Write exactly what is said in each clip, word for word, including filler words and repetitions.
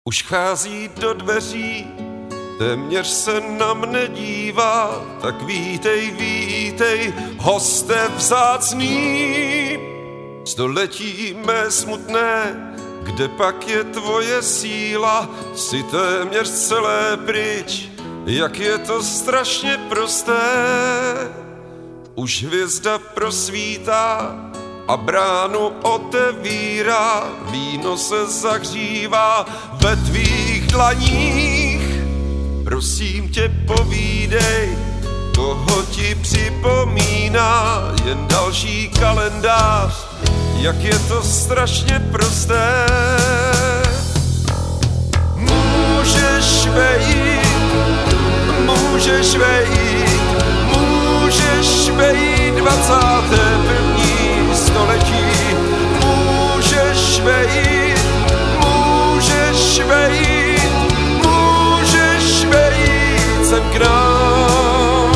Už chází do dveří, téměř se na mne dívá, tak vítej, vítej, hoste vzácný. Století mé smutné, kde pak je tvoje síla, si téměř celé pryč, jak je to strašně prosté. Už hvězda prosvítá a bránu otevírá, víno se zahřívá ve tvých dlaních. Prosím tě, povídej, koho ti připomíná jen další kalendář, jak je to strašně prosté. Můžeš vejít, můžeš vejít, můžeš vejít dvacáté první století. Můžeš vejít, můžeš vejít, můžeš vejít sem k nám.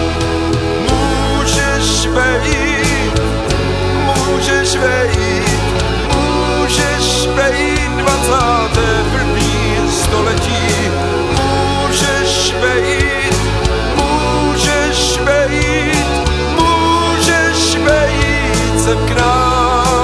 Můžeš vejít, můžeš vejít, můžeš vejít dvacáté první století. Můžeš vejít, můžeš vejít, můžeš vejít sem k nám.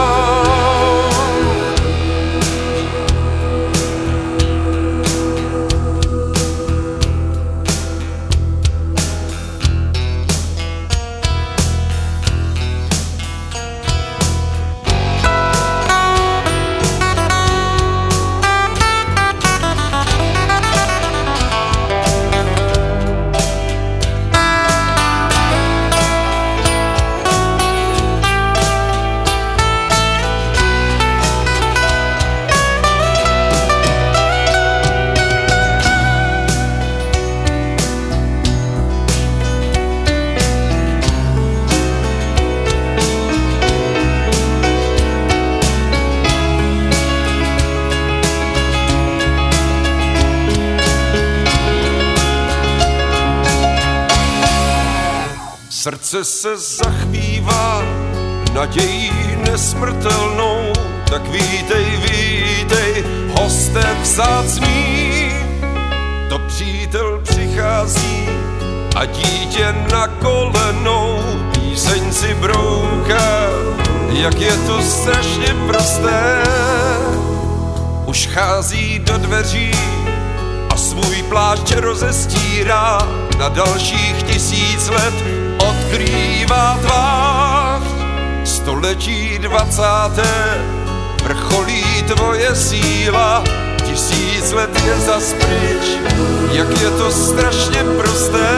Srdce se zachvívá nadějí nesmrtelnou, tak vítej, vítej, hoste vzácný. To přítel přichází a dítě na kolenou, píseň si brouká, jak je to strašně prosté. Už chází do dveří a svůj plášť rozestírá, na dalších tisíc let odkrývá tvář. Století dvacáté vrcholí tvoje síla, tisíc let je zas pryč, jak je to strašně prosté.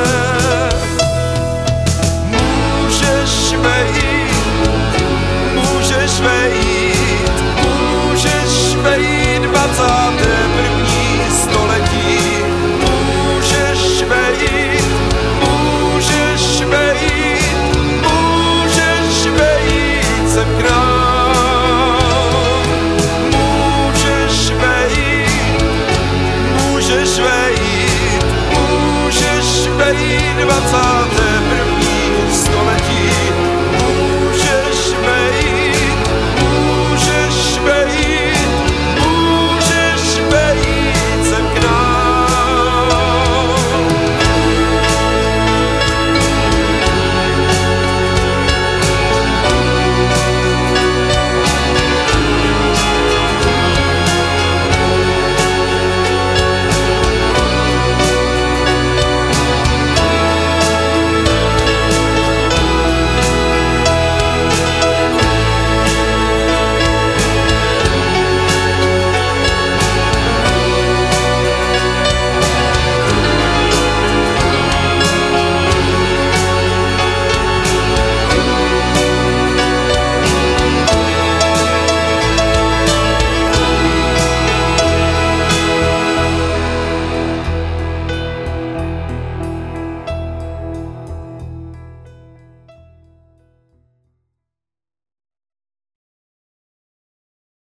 Můžeš vejít, můžeš vejít, můžeš vejít dvacáté